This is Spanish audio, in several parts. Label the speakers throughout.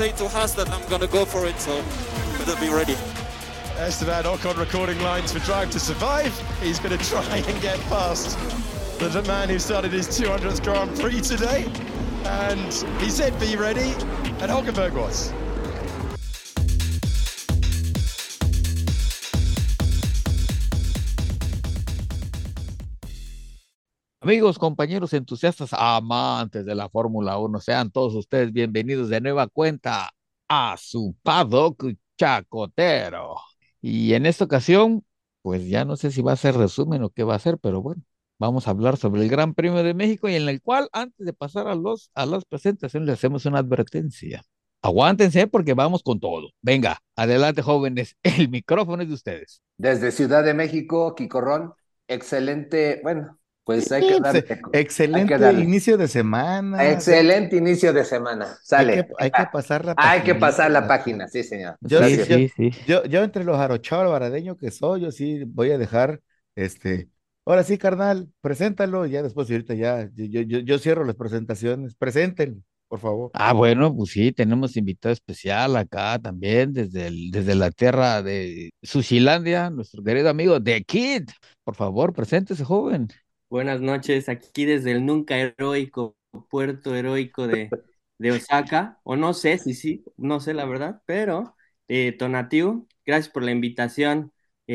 Speaker 1: say to Haas that I'm gonna go for it, so better be ready.
Speaker 2: Esteban Ocon recording lines for Drive to Survive. He's going to try and get past the man who started his 200th Grand Prix today. And he said, be ready, and Hulkenberg was.
Speaker 3: Amigos, compañeros entusiastas, amantes de la Fórmula 1, sean todos ustedes bienvenidos de nueva cuenta a su paddock chacotero. Y en esta ocasión, pues ya no sé si va a ser resumen o qué va a ser, pero bueno, vamos a hablar sobre el Gran Premio de México y en el cual, antes de pasar a las presentaciones, le hacemos una advertencia. Aguántense porque vamos con todo. Venga, adelante, jóvenes, el micrófono es de ustedes.
Speaker 4: Desde Ciudad de México, Quicorrón, excelente, bueno, pues hay que darle.
Speaker 5: Excelente
Speaker 4: hay que darle.
Speaker 5: inicio de semana.
Speaker 4: Excelente inicio de semana. Sale.
Speaker 5: Hay que pasar la
Speaker 4: Hay que pasar la
Speaker 5: paginita.
Speaker 4: página, sí, señor.
Speaker 3: Sí.
Speaker 5: Yo entre los arochados albaradeño que soy, yo sí voy a dejar, ahora sí, carnal, preséntalo, ya después ahorita ya, yo cierro las presentaciones, preséntenlo, por favor.
Speaker 3: Ah, bueno, pues sí, tenemos invitado especial acá también desde la tierra de Sushilandia, nuestro querido amigo The Kid. Por favor, preséntese, joven.
Speaker 6: Buenas noches, aquí desde el nunca heroico puerto heroico de Osaka, o no sé si sí, no sé la verdad, pero Tonatiuh, gracias por la invitación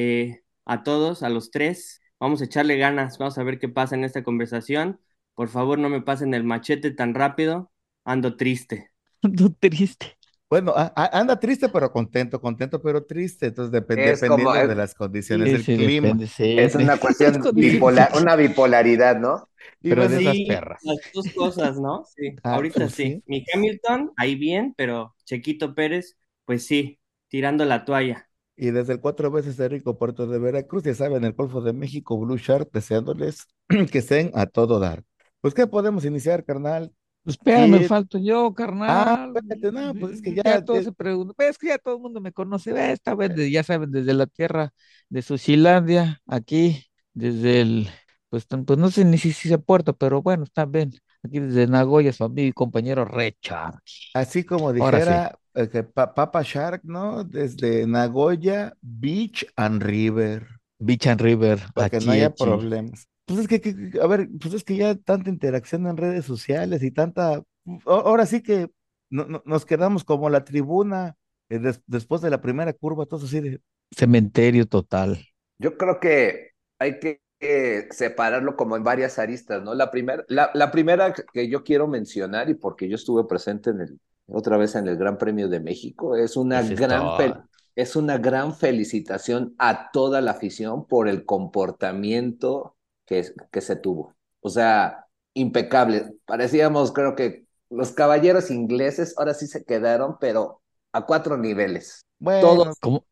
Speaker 6: a todos, a los tres. Vamos a echarle ganas, vamos a ver qué pasa en esta conversación. Por favor, no me pasen el machete tan rápido, ando triste.
Speaker 3: Ando triste.
Speaker 5: Bueno, anda triste pero contento, contento pero triste, entonces
Speaker 4: Es como,
Speaker 5: dependiendo de las condiciones del
Speaker 3: Sí,
Speaker 5: clima.
Speaker 3: depende, sí.
Speaker 4: es una cuestión bipolar, una bipolaridad, ¿no?
Speaker 5: Y
Speaker 3: Pero
Speaker 5: bueno,
Speaker 3: de esas
Speaker 6: Sí,
Speaker 3: perras.
Speaker 6: las dos cosas, ¿no? Sí, ahorita
Speaker 5: pues
Speaker 6: sí.
Speaker 5: sí.
Speaker 6: Mi Hamilton, ahí bien, pero Chequito Pérez, pues sí, tirando la toalla.
Speaker 5: Y desde el 4 veces de rico puerto de Veracruz, ya saben, el Golfo de México, Blue Shark, deseándoles que estén a todo dar. Pues, ¿qué podemos iniciar, carnal?
Speaker 3: Pues espérame,
Speaker 5: Kid.
Speaker 3: falto yo, carnal.
Speaker 5: Espérate, no, pues es que
Speaker 3: Ya todos se preguntan, pues es que ya todo el mundo me conoce, esta vez, ya saben, desde la tierra de Sushilandia, aquí, desde pues no sé ni si se puerto, pero bueno, está bien, aquí desde Nagoya, su amigo y compañero Richard.
Speaker 5: así como
Speaker 3: Ahora sí,
Speaker 5: dijera Papa Shark, ¿no? Desde Nagoya, Beach and River,
Speaker 3: Beach and River,
Speaker 5: para que no
Speaker 3: aquí,
Speaker 5: haya problemas. Pues es a ver, pues es que ya tanta interacción en redes sociales y tanta, ahora sí que nos quedamos como la tribuna después de la primera curva, todos así de,
Speaker 3: cementerio total.
Speaker 4: Yo creo que hay que separarlo como en varias aristas, ¿no? La primera que yo quiero mencionar, y porque yo estuve presente otra vez en el Gran Premio de México,
Speaker 3: Eso es todo.
Speaker 4: es una gran felicitación a toda la afición por el comportamiento que se tuvo. O sea, impecable. Parecíamos, creo que los caballeros ingleses ahora sí se quedaron, pero a 4 niveles.
Speaker 5: bueno,
Speaker 4: Todos
Speaker 3: ¿Cómo?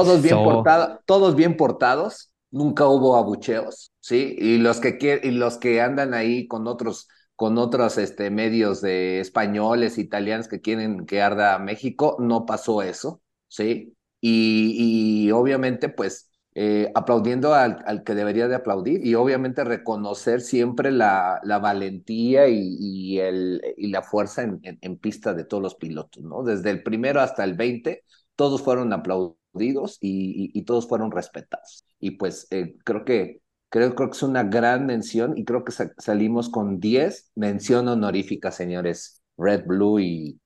Speaker 4: todos bien portados, nunca hubo abucheos, ¿sí? Y los que andan ahí con otros medios de españoles, italianos que quieren que arda México, no pasó eso, ¿sí? Y obviamente, pues, aplaudiendo al que debería de aplaudir y obviamente reconocer siempre la valentía y la fuerza en pista de todos los pilotos, ¿no? Desde el primero hasta el 20 todos fueron aplaudidos y todos fueron respetados. Y pues creo que es una gran mención y creo que salimos con 10 mención honorífica, señores. Red, Blue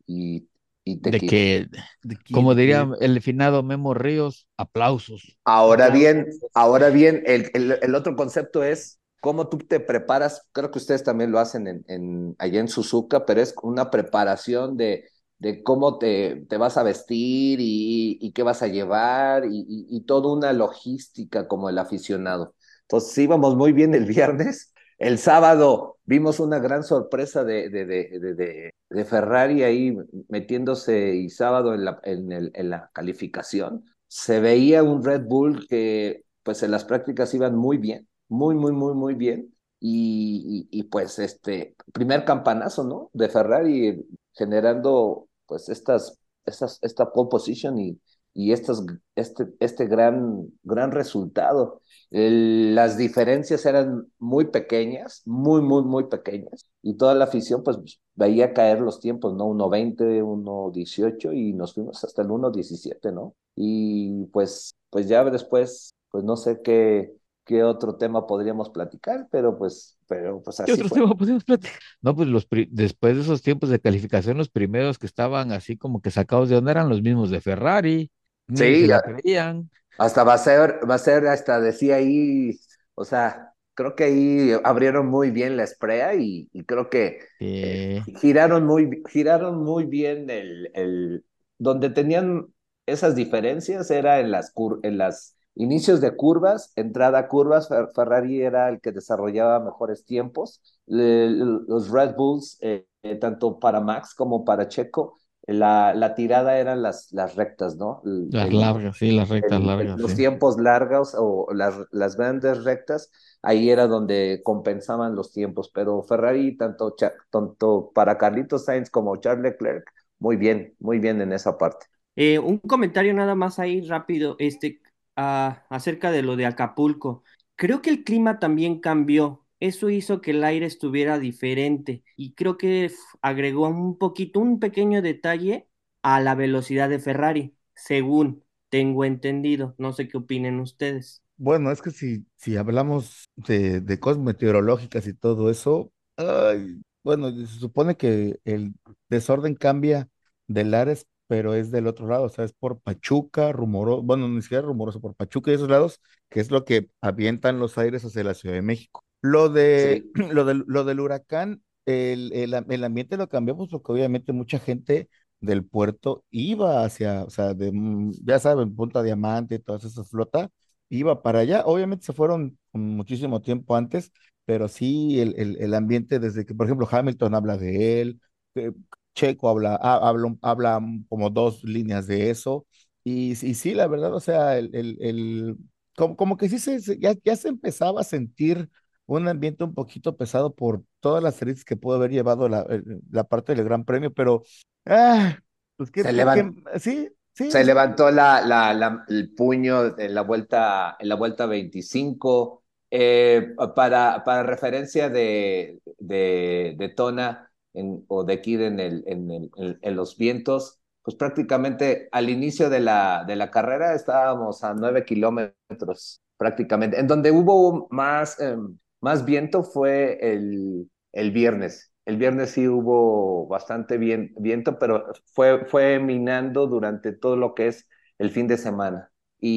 Speaker 4: y
Speaker 3: De
Speaker 4: Tequila.
Speaker 3: que,
Speaker 5: de
Speaker 3: como diría
Speaker 5: Kid.
Speaker 3: el finado Memo Ríos, aplausos.
Speaker 4: Ahora bien, el otro concepto es cómo tú te preparas. Creo que ustedes también lo hacen allá en Suzuka, pero es una preparación de cómo te vas a vestir y qué vas a llevar y toda una logística como el aficionado. Entonces íbamos muy bien el viernes. El sábado vimos una gran sorpresa de Ferrari ahí metiéndose y sábado en la calificación. Se veía un Red Bull que pues en las prácticas iban muy bien, muy bien. Pues primer campanazo, ¿no? De Ferrari generando pues esta pole position y este gran resultado. Las diferencias eran muy pequeñas, muy pequeñas, y toda la afición pues veía caer los tiempos, ¿no? 1:20, 1:18, y nos fuimos hasta el 1:17, ¿no? Y pues ya después, pues no sé qué otro tema podríamos platicar, pero pues
Speaker 3: ¿Qué
Speaker 4: así
Speaker 3: otro
Speaker 4: fue.
Speaker 3: tema podemos platicar? No, pues después de esos tiempos de calificación, los primeros que estaban así como que sacados de onda eran los mismos de Ferrari, ni se
Speaker 4: Sí,
Speaker 3: la creían.
Speaker 4: hasta va a ser, hasta decía ahí, o sea, creo que ahí abrieron muy bien la esprea y creo que
Speaker 3: Eh,
Speaker 4: giraron muy bien donde tenían esas diferencias era en las inicios de curvas, entrada a curvas. Ferrari era el que desarrollaba mejores tiempos. Los Red Bulls, tanto para Max como para Checo, la tirada eran las rectas, ¿no?
Speaker 3: las largas, sí, las rectas largas,
Speaker 4: Los
Speaker 3: sí.
Speaker 4: tiempos largos o las grandes rectas, ahí era donde compensaban los tiempos, pero Ferrari, tanto para Carlitos Sainz como Charles Leclerc, muy bien en esa parte.
Speaker 6: Un comentario nada más ahí rápido, acerca de lo de Acapulco. Creo que el clima también cambió. Eso hizo que el aire estuviera diferente y creo que agregó un poquito, un pequeño detalle a la velocidad de Ferrari, según tengo entendido. No sé qué opinen ustedes.
Speaker 5: Bueno, es que si hablamos de cosas meteorológicas y todo eso, ay, bueno, se supone que el desorden cambia del Lares, pero es del otro lado, o sea, es por Pachuca, rumoroso, bueno, ni siquiera rumoroso, por Pachuca y esos lados, que es lo que avientan los aires hacia la Ciudad de México. Lo de,
Speaker 4: Sí,
Speaker 5: lo del huracán, el ambiente lo cambiamos porque obviamente mucha gente del puerto iba hacia, o sea, ya saben, Punta Diamante y todas esas flotas iba para allá. Obviamente se fueron con muchísimo tiempo antes, pero sí el ambiente desde que, por ejemplo, Hamilton habla de él, eh, Checo habla como dos líneas de eso, y sí, la verdad, o sea, como que sí ya se empezaba a sentir un ambiente un poquito pesado por todas las heridas que pudo haber llevado la parte del Gran Premio, pero, ah, pues
Speaker 4: se levan-
Speaker 5: sí, sí,
Speaker 4: se levantó el puño en la vuelta 25. Para referencia de Tona o de Kid en los vientos, pues prácticamente al inicio de la carrera estábamos a 9 kilómetros prácticamente. En donde hubo más viento fue el viernes. El viernes sí hubo bastante viento, pero fue minando durante todo lo que es el fin de semana.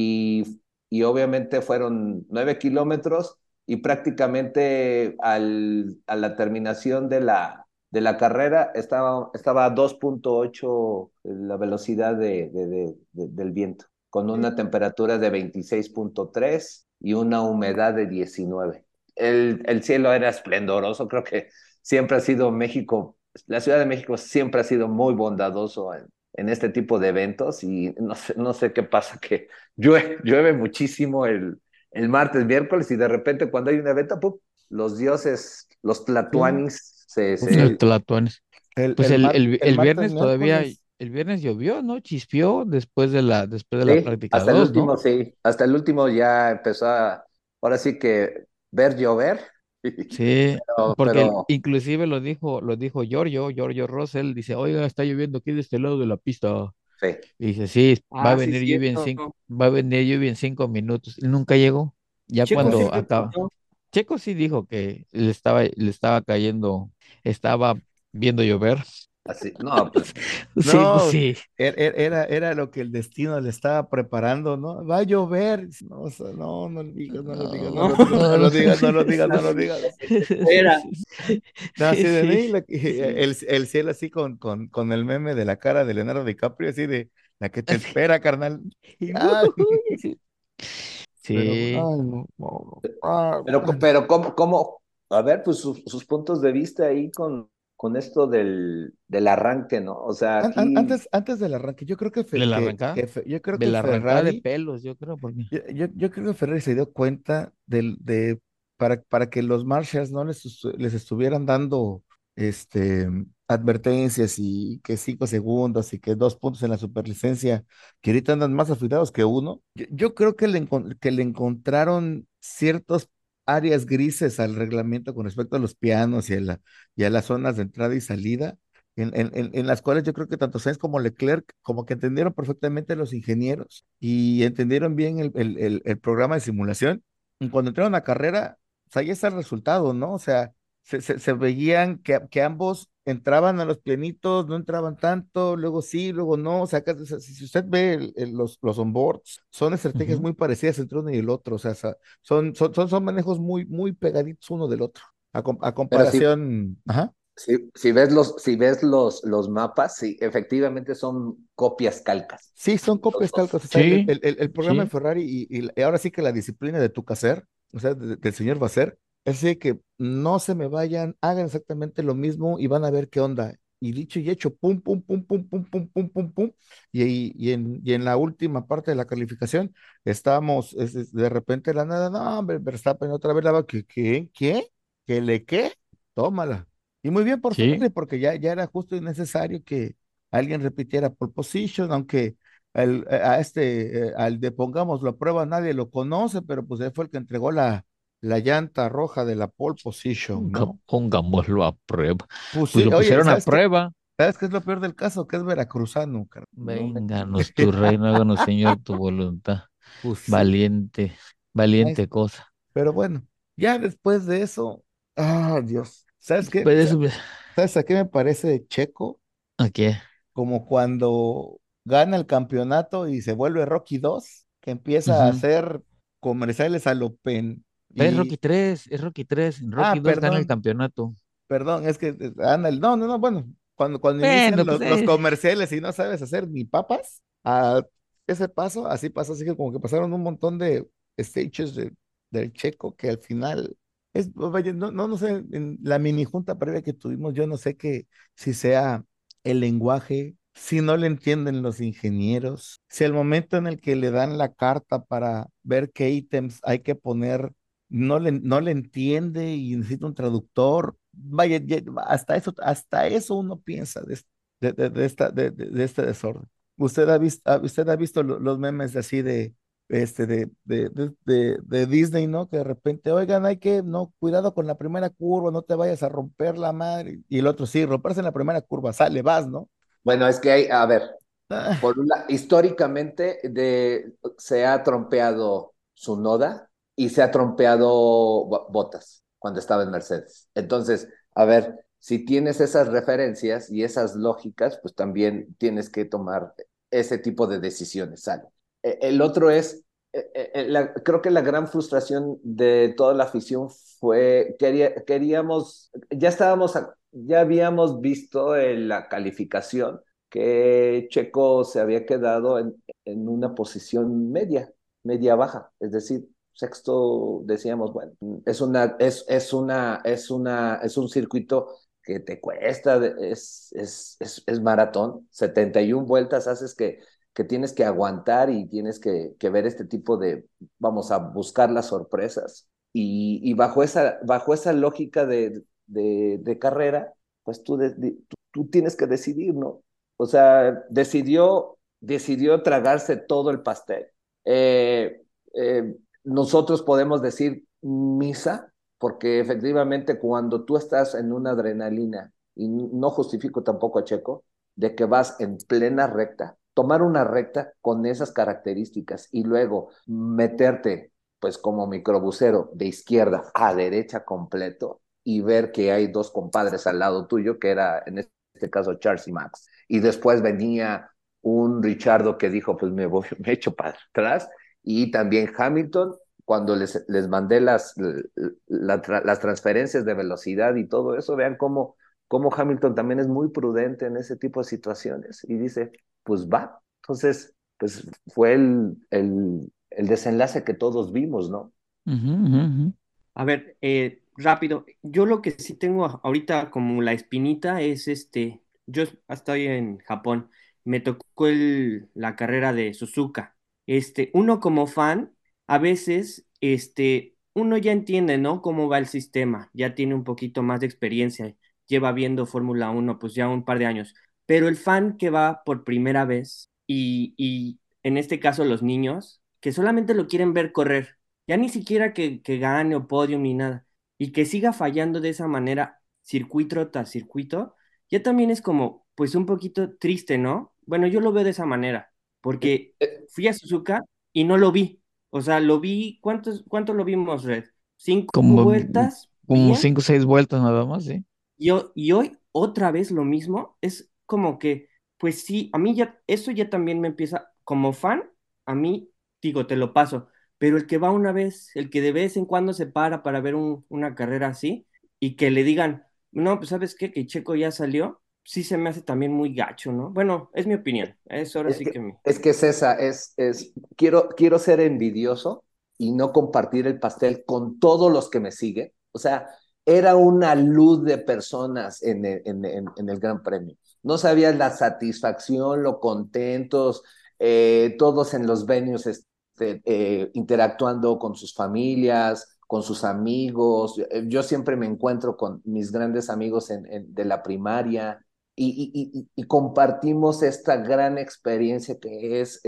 Speaker 4: Y obviamente fueron 9 kilómetros y prácticamente a la terminación de la carrera estaba a 2.8 la velocidad del viento, con una temperatura de 26.3 y una humedad de 19. El cielo era esplendoroso. Creo que siempre ha sido México, la Ciudad de México siempre ha sido muy bondadoso en este tipo de eventos, y no sé qué pasa, que llueve muchísimo el martes, miércoles, y de repente cuando hay un evento, ¡pum!, los dioses, los
Speaker 5: sí.
Speaker 4: tlatuanis se,
Speaker 5: Pues
Speaker 3: Los
Speaker 4: se,
Speaker 3: Tlatoanes.
Speaker 5: el,
Speaker 3: Pues
Speaker 5: el, mar- el
Speaker 3: el
Speaker 5: martes,
Speaker 3: viernes todavía,
Speaker 5: miércoles.
Speaker 3: el viernes llovió, ¿no? Chispeó después de la
Speaker 4: sí,
Speaker 3: práctica
Speaker 4: hasta el
Speaker 3: 2, ¿no?
Speaker 4: último, sí, hasta el último ya empezó ahora sí que ver llover,
Speaker 3: Sí, porque
Speaker 4: pero
Speaker 3: inclusive lo dijo Giorgio Russell, dice, oiga, está lloviendo aquí de este lado de la pista.
Speaker 4: sí.
Speaker 3: Y dice, sí, va a
Speaker 6: Ah, sí,
Speaker 3: venir lluvia en
Speaker 6: cierto.
Speaker 3: 5 minutos. Y nunca llegó. Ya
Speaker 6: Checo sí
Speaker 3: cuando
Speaker 6: lo
Speaker 3: acaba.
Speaker 6: comentó.
Speaker 3: Checo sí dijo que le estaba cayendo, estaba viendo llover.
Speaker 4: Así, no, pues
Speaker 3: Sí, pues
Speaker 5: No,
Speaker 3: sí.
Speaker 5: era lo que el destino le estaba preparando, ¿no? Va a llover. No, no lo digas, no lo digas, no
Speaker 3: No,
Speaker 6: No,
Speaker 5: lo digas, no
Speaker 3: no, no.
Speaker 5: lo digas, no lo digas, no lo
Speaker 6: así
Speaker 5: digas.
Speaker 6: era.
Speaker 5: No, así de
Speaker 3: Sí.
Speaker 5: mí, el cielo así con el meme de la cara de Leonardo DiCaprio, así de la que te espera, carnal. Ay,
Speaker 3: Sí.
Speaker 5: pero,
Speaker 3: Sí.
Speaker 5: ay, no, no, no. Ah,
Speaker 4: pero ¿cómo? A ver, pues sus puntos de vista ahí con esto del arranque, ¿no? O sea, aquí,
Speaker 5: antes del arranque, yo creo que,
Speaker 3: ¿De la arrancada?
Speaker 5: yo creo
Speaker 3: De
Speaker 5: que
Speaker 3: la arrancada de
Speaker 5: Ferrari.
Speaker 3: pelos, yo creo, porque.
Speaker 5: Yo creo que Ferrari se dio cuenta para que los Marshalls no les estuvieran dando este advertencias y que 5 segundos y que 2 puntos en la superlicencia, que ahorita andan más afilados que uno. Yo creo que que le encontraron ciertas áreas grises al reglamento con respecto a los pianos y a las zonas de entrada y salida, en las cuales yo creo que tanto Sainz como Leclerc como que entendieron perfectamente los ingenieros y entendieron bien el programa de simulación. Y cuando entraron a carrera, pues ahí está el resultado, ¿no? O sea, se veían que ambos entraban a los plenitos, no entraban tanto, luego sí, luego no, o sea, o sea, si usted ve los onboards, son estrategias
Speaker 3: Ujú.
Speaker 5: muy parecidas entre uno y el otro, o sea, son manejos muy, muy pegaditos uno del otro, a
Speaker 4: Pero si,
Speaker 5: comparación, ajá.
Speaker 4: si ves los mapas, sí, efectivamente son copias calcas,
Speaker 5: Sí, son
Speaker 4: los
Speaker 5: copias
Speaker 4: dos.
Speaker 5: calcas, o sea,
Speaker 3: Sí,
Speaker 5: el programa de
Speaker 3: sí,
Speaker 5: Ferrari y ahora sí que la disciplina de tu hacer, o sea, del señor Vasser, es decir, que no se me vayan, hagan exactamente lo mismo y van a ver qué onda. Y dicho y hecho, pum, pum, pum, pum, pum, pum, pum, pum, pum. Y en la última parte de la calificación, estábamos de repente de la nada, no, hombre, Verstappen otra vez la va, ¿qué? ¿Qué le qué? Tómala. Y muy bien por
Speaker 3: sí,
Speaker 5: Ferrari, porque ya era justo y necesario que alguien repitiera pole position, aunque al de pongámoslo a prueba nadie lo conoce, pero pues él fue el que entregó la llanta roja de la pole position, ¿no?
Speaker 3: pongámoslo a prueba.
Speaker 5: Pues
Speaker 3: Pues
Speaker 5: sí,
Speaker 3: lo
Speaker 5: oye,
Speaker 3: pusieron a prueba.
Speaker 5: ¿sabes qué es lo peor del caso? Que es veracruzano, cara. No me
Speaker 3: Vénganos tu reino, háganos, Señor, tu voluntad.
Speaker 5: Pues sí,
Speaker 3: Valiente,
Speaker 5: ay,
Speaker 3: valiente cosa.
Speaker 5: pero bueno, ya después de eso, Dios, ¿sabes qué?
Speaker 3: Después de eso,
Speaker 5: ¿Sabes a qué me parece Checo?
Speaker 3: ¿a qué?
Speaker 5: Como cuando gana el campeonato y se vuelve Rocky 2 que empieza a
Speaker 3: Ujú.
Speaker 5: hacer comerciales a lo pen.
Speaker 3: Es
Speaker 5: Y,
Speaker 3: Rocky 3, es Rocky 3. En Rocky 2 gana el
Speaker 5: perdón,
Speaker 3: campeonato.
Speaker 5: perdón, es que anda no, bueno, cuando inician
Speaker 3: Bueno, pues
Speaker 5: los comerciales y no sabes hacer ni papas, a ese paso, así pasó, así que como que pasaron un montón de stages del Checo que al final vaya, no sé, en la mini junta previa que tuvimos, yo no sé que si sea el lenguaje, si no le entienden los ingenieros, si al momento en el que le dan la carta para ver qué ítems hay que poner no le entiende y necesita un traductor. Vaya, hasta eso uno piensa de este desorden. Usted ha visto los memes así de Disney, ¿no? Que de repente, oigan, no, cuidado con la primera curva, no te vayas a romper la madre. Y el otro, sí, romperse en la primera curva, sale, vas, ¿no?
Speaker 4: Bueno, es que hay, a ver,
Speaker 5: Ah,
Speaker 4: históricamente se ha trompeado Tsunoda y se ha trompeado Bottas cuando estaba en Mercedes. Entonces, a ver, si tienes esas referencias y esas lógicas, pues también tienes que tomar ese tipo de decisiones, ¿sale? El otro es, creo que la gran frustración de toda la afición fue, queríamos, ya habíamos visto en la calificación que Checo se había quedado en una posición media baja, es decir, sexto, decíamos, bueno, es un circuito que te cuesta, es maratón, 71 vueltas haces que tienes que aguantar y tienes que ver este tipo de, vamos a buscar las sorpresas. Y bajo esa lógica de carrera, pues tú tienes que decidir, ¿no? O sea, decidió tragarse todo el pastel. Eh, Nosotros podemos decir misa, porque efectivamente cuando tú estás en una adrenalina, y no justifico tampoco a Checo, de que vas en plena recta, tomar una recta con esas características y luego meterte, pues como microbusero, de izquierda a derecha completo y ver que hay dos compadres al lado tuyo, que era en este caso Charles y Max, y después venía un Richardo que dijo, pues me echo para atrás, y también Hamilton, cuando les mandé las transferencias de velocidad y todo eso, vean cómo Hamilton también es muy prudente en ese tipo de situaciones y dice, pues va. Entonces, pues fue el desenlace que todos vimos, ¿no?
Speaker 3: Ujú, ujú, ujú.
Speaker 6: A ver, rápido, yo lo que sí tengo ahorita como la espinita es yo estoy en Japón, me tocó la carrera de Suzuka. Uno como fan, a veces, uno ya entiende, ¿no? Cómo va el sistema, ya tiene un poquito más de experiencia. lleva viendo Fórmula Uno pues ya un par de años, pero el fan que va por primera vez y en este caso los niños, que solamente lo quieren ver correr, ya ni siquiera que gane o podium ni nada, y que siga fallando de esa manera, circuito tras circuito, ya también es como, pues un poquito triste, ¿no? Bueno, yo lo veo de esa manera, porque
Speaker 4: Eh,
Speaker 6: fui a Suzuka y no lo vi. O sea, lo vi, ¿cuánto lo vimos, Red? ¿Cinco
Speaker 3: Como,
Speaker 6: vueltas?
Speaker 3: como
Speaker 6: Bien.
Speaker 3: 5 o 6 vueltas nada más, ¿sí?
Speaker 6: Y hoy otra vez lo mismo. Es como que, pues sí, a mí ya, eso ya también me empieza, como fan, a mí, digo, te lo paso. Pero el que va una vez, el que de vez en cuando se para ver una carrera así y que le digan, no, pues ¿sabes qué? Que Checo ya salió, sí se me hace también muy gacho, ¿no? Bueno, es mi opinión. Es ahora
Speaker 4: Es
Speaker 6: sí que
Speaker 4: que,
Speaker 6: me...
Speaker 4: es que es esa, quiero ser envidioso y no compartir el pastel con todos los que me siguen. O sea, era una luz de personas en el Gran Premio. No sabías la satisfacción, lo contentos, todos en los venues interactuando con sus familias, con sus amigos. Yo siempre me encuentro con mis grandes amigos de la primaria y compartimos esta gran experiencia que es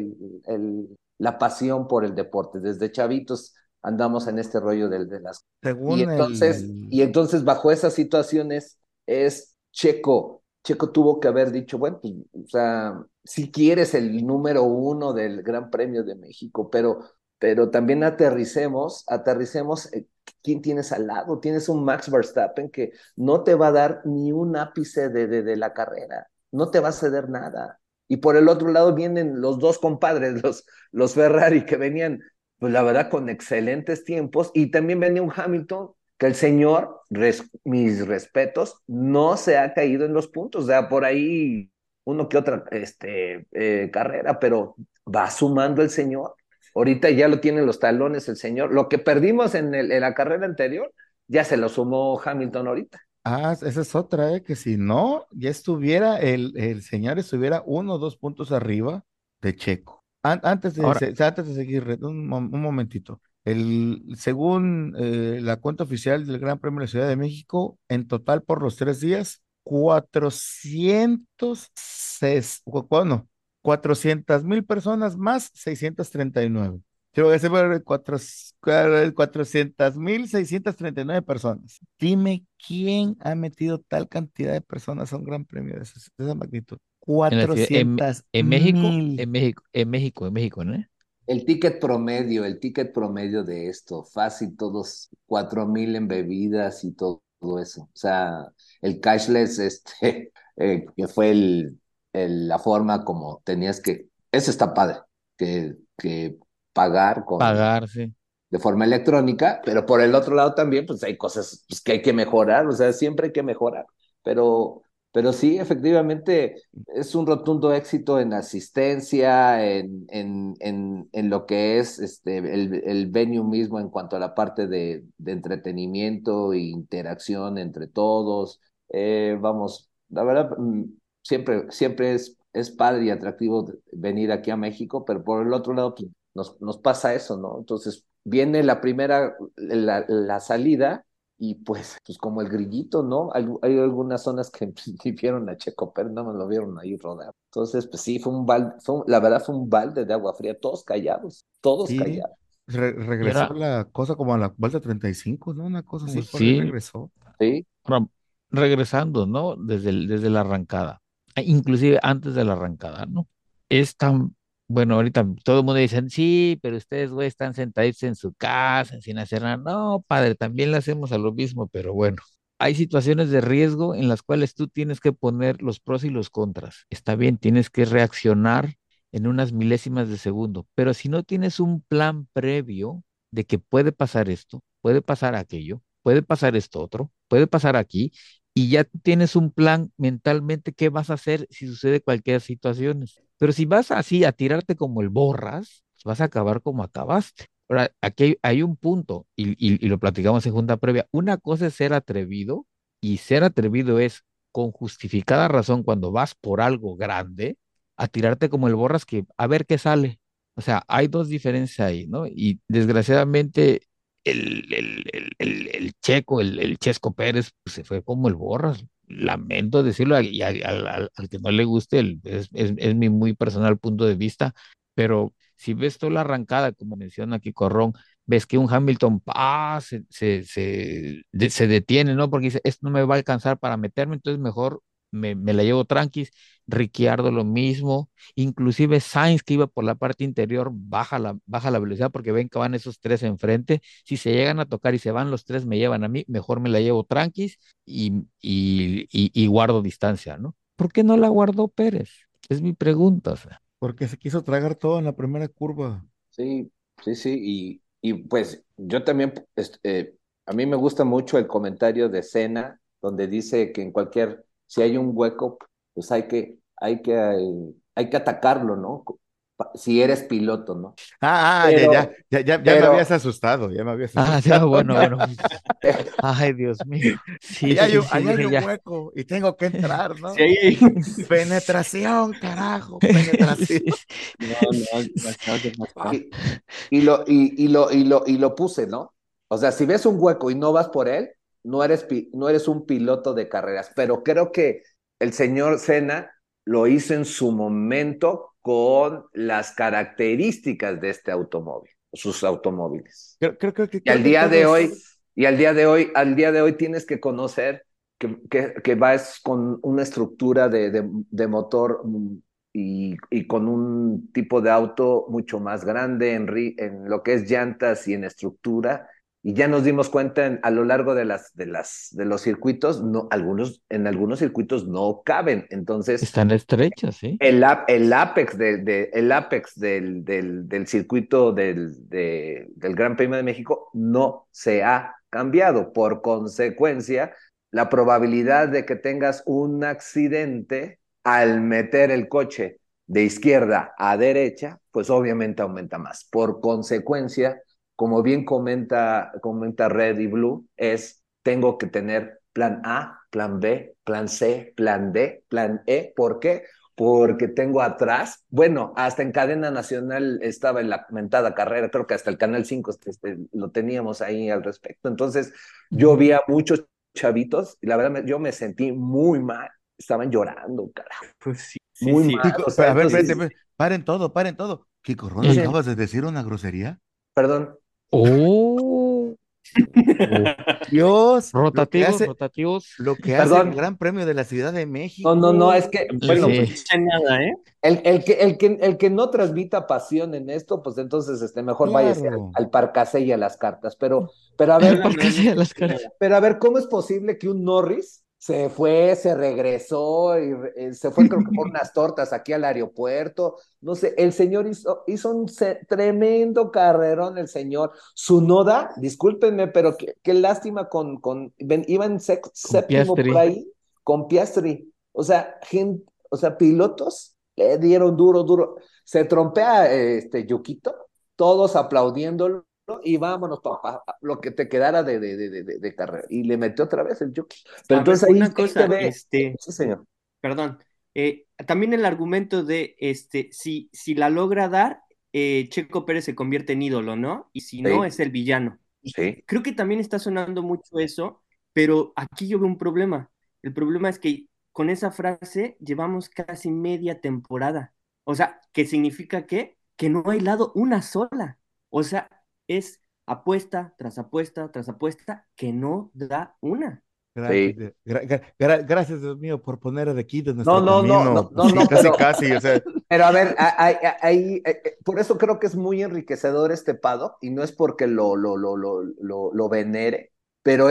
Speaker 4: la pasión por el deporte. Desde chavitos andamos en este rollo de las...
Speaker 5: Según
Speaker 4: Y entonces bajo esas situaciones es Checo tuvo que haber dicho, bueno, pues, o sea, si quieres el número uno del Gran Premio de México, pero también aterricemos, ¿quién tienes al lado? Tienes un Max Verstappen que no te va a dar ni un ápice de la carrera, no te va a ceder nada. Y por el otro lado vienen los dos compadres, los Ferrari, que venían, pues la verdad, con excelentes tiempos, y también venía un Hamilton, que el señor, mis respetos, no se ha caído en los puntos, o sea, por ahí uno que otra carrera, pero va sumando el señor. Ahorita ya lo tienen los talones el señor. Lo que perdimos en la carrera anterior, ya se lo sumó Hamilton ahorita.
Speaker 5: esa es otra, que si no, ya estuviera, el señor estuviera 1 o 2 puntos arriba de Checo.
Speaker 3: Ahora,
Speaker 5: Antes de seguir, un momentito. Según la cuenta oficial del Gran Premio de la Ciudad de México, en total por los 3 días, 400.000 personas más 639. Quiero que se vean 400.639 personas. Dime quién ha metido tal cantidad de personas a un gran premio de esa magnitud.
Speaker 3: en la ciudad,
Speaker 5: 400.000.
Speaker 3: En México, ¿no?
Speaker 4: El ticket promedio de esto, fácil, todos 4,000 en bebidas y todo eso. O sea, el cashless, que fue la forma como tenías que, eso está padre, que pagar
Speaker 3: Pagar, sí.
Speaker 4: de forma electrónica, pero por el otro lado también, pues hay cosas pues, que hay que mejorar, o sea, siempre hay que mejorar, pero, pero sí, efectivamente, es un rotundo éxito en asistencia, en lo que es el venue mismo en cuanto a la parte de entretenimiento e interacción entre todos. Vamos, la verdad, siempre es padre y atractivo venir aquí a México, pero por el otro lado, pues, nos pasa eso, ¿no? Entonces viene la salida y pues como el grillito, ¿no? Hay algunas zonas que vieron a Checo Pérez, no me lo vieron ahí rodar. Entonces, pues sí, fue un balde, la verdad fue un balde de agua fría, todos callados, todos
Speaker 5: Sí,
Speaker 4: callados.
Speaker 3: Y
Speaker 5: regresó
Speaker 3: ahora,
Speaker 5: la cosa como a la vuelta 35, ¿no? Una cosa así,
Speaker 3: pues
Speaker 5: por ahí
Speaker 3: sí,
Speaker 5: regresó.
Speaker 4: Sí,
Speaker 3: ahora, regresando, ¿no? Desde la arrancada, inclusive antes de la arrancada, ¿no? Es tan, bueno, ahorita todo el mundo dice, sí, pero ustedes, güey, están sentaditos en su casa sin hacer nada. No, padre, también le hacemos a lo mismo, pero bueno. Hay situaciones de riesgo en las cuales tú tienes que poner los pros y los contras. Está bien, tienes que reaccionar en unas milésimas de segundo, pero si no tienes un plan previo de que puede pasar esto, puede pasar aquello, puede pasar esto otro, puede pasar aquí, y ya tú tienes un plan mentalmente qué vas a hacer si sucede cualquier situación. Pero si vas así a tirarte como el borras, pues vas a acabar como acabaste. Ahora, aquí hay un punto, y lo platicamos en junta previa. Una cosa es ser atrevido, y ser atrevido es con justificada razón cuando vas por algo grande, a tirarte como el borras que a ver qué sale. O sea, hay dos diferencias ahí, ¿no? Y desgraciadamente el Checo, el Chesco Pérez, pues, se fue como el Borras. Lamento decirlo, y al que no le guste, es mi muy personal punto de vista, pero si ves toda la arrancada, como menciona aquí Corrón, ves que un Hamilton se detiene, ¿no? Porque dice, esto no me va a alcanzar para meterme, entonces mejor me la llevo tranquis. Ricciardo lo mismo, inclusive Sainz que iba por la parte interior baja la velocidad porque ven que van esos tres enfrente. Si se llegan a tocar y se van los tres, me llevan a mí, mejor me la llevo tranquis y guardo distancia, ¿no? ¿Por qué no la guardó Pérez? Es mi pregunta, o sea.
Speaker 5: Porque se quiso tragar todo en la primera curva.
Speaker 4: Sí, sí, sí, y pues yo también, a mí me gusta mucho el comentario de Senna, donde dice que si hay un hueco, pues hay que atacarlo, ¿no? Si eres piloto, ¿no? Pero,
Speaker 5: Ya me
Speaker 4: pero,
Speaker 5: habías asustado, ya me habías
Speaker 3: Ah,
Speaker 5: asustado.
Speaker 3: ya, bueno, bueno. Ay, Dios mío. Sí, sí, sí,
Speaker 5: Ahí hay
Speaker 3: dije
Speaker 5: un
Speaker 3: ya.
Speaker 5: hueco y tengo que entrar, ¿no?
Speaker 6: Sí.
Speaker 5: Penetración, carajo,
Speaker 3: Sí,
Speaker 5: penetración.
Speaker 3: sí,
Speaker 6: No, no, ¿qué pasó? ¿Qué pasó?
Speaker 4: y, y lo puse, ¿no? O sea, si ves un hueco y no vas por él, no eres un piloto de carreras, pero creo que el señor Senna lo hizo en su momento con las características de este automóvil, sus automóviles. Y
Speaker 5: Creo
Speaker 4: al
Speaker 5: que
Speaker 4: día de
Speaker 5: todos.
Speaker 4: hoy, al día de hoy tienes que conocer que vas con una estructura de motor y con un tipo de auto mucho más grande en lo que es llantas y en estructura. Y ya nos dimos cuenta a lo largo de los circuitos, en algunos circuitos no caben. Entonces,
Speaker 3: están estrechas, ¿sí?
Speaker 4: el apex del circuito del Gran Premio de México no se ha cambiado. Por consecuencia, la probabilidad de que tengas un accidente al meter el coche de izquierda a derecha, pues obviamente aumenta más. Por consecuencia, como bien comenta Red y Blue, tengo que tener plan A, plan B, plan C, plan D, plan E. ¿Por qué? Porque tengo atrás, bueno, hasta en cadena nacional estaba en la mentada carrera, creo que hasta el Canal 5 lo teníamos ahí al respecto. Entonces, yo
Speaker 3: Ujú.
Speaker 4: vi a muchos chavitos y la verdad yo me sentí muy mal, estaban llorando, carajo,
Speaker 6: Pues sí, sí,
Speaker 4: muy
Speaker 6: sí.
Speaker 4: mal, o sea,
Speaker 5: A ver, espérate,
Speaker 4: entonces,
Speaker 5: espérate, paren todo. Kiko Ron,
Speaker 4: sí,
Speaker 3: Eh,
Speaker 5: ¿acabas de decir una grosería?
Speaker 4: perdón,
Speaker 3: oh, oh.
Speaker 5: Dios,
Speaker 3: Rotativos, rotativos.
Speaker 5: lo que hace el
Speaker 4: perdón,
Speaker 5: Gran Premio de la Ciudad de
Speaker 4: no,
Speaker 5: México.
Speaker 4: es que,
Speaker 6: Yo
Speaker 4: bueno,
Speaker 6: no
Speaker 3: Sí,
Speaker 4: pues
Speaker 6: escuché nada, ¿eh?
Speaker 4: el que no transmita pasión en esto, pues entonces mejor váyase
Speaker 5: Claro.
Speaker 4: al parcasé y a las cartas. Pero a
Speaker 3: al
Speaker 4: ver,
Speaker 6: No, no,
Speaker 3: parque
Speaker 6: no
Speaker 3: sí, a las
Speaker 6: escuché
Speaker 3: cartas.
Speaker 6: nada.
Speaker 4: pero a ver, ¿cómo es posible que un Norris se fue, se regresó y se fue, creo que por unas tortas aquí al aeropuerto? No sé, el señor hizo un tremendo carrerón, el señor. Noda, discúlpenme, pero qué lástima iba en
Speaker 3: Con
Speaker 4: séptimo por
Speaker 3: Piastri.
Speaker 4: ahí con Piastri. O sea, pilotos le dieron duro, duro. Se trompea Yuquito, todos aplaudiéndolo y vámonos, papá, lo que te quedara de carrera. Y le metió otra vez el Yuki. Pero
Speaker 6: A ver,
Speaker 4: entonces
Speaker 6: una
Speaker 4: ahí se
Speaker 6: cosa,
Speaker 4: ve, sí, señor.
Speaker 6: perdón, también el argumento de, si la logra dar, Checo Pérez se convierte en ídolo, ¿no? Y si no,
Speaker 4: Sí,
Speaker 6: es el villano.
Speaker 4: sí,
Speaker 6: Creo que también está sonando mucho eso, pero aquí yo veo un problema. El problema es que con esa frase llevamos casi media temporada. O sea, ¿qué significa qué? Que no ha hilado una sola. O sea, es apuesta tras apuesta tras apuesta que no da una.
Speaker 5: Gracias,
Speaker 4: sí.
Speaker 5: gracias, Dios mío, por poner a The Kid en
Speaker 4: No,
Speaker 5: nuestro
Speaker 4: no, no, no,
Speaker 5: camino.
Speaker 4: no,
Speaker 5: Pues
Speaker 4: no,
Speaker 5: casi, casi, o sea,
Speaker 4: pero a ver, ahí, por eso creo que es muy enriquecedor este Pado, y no es porque lo venere, pero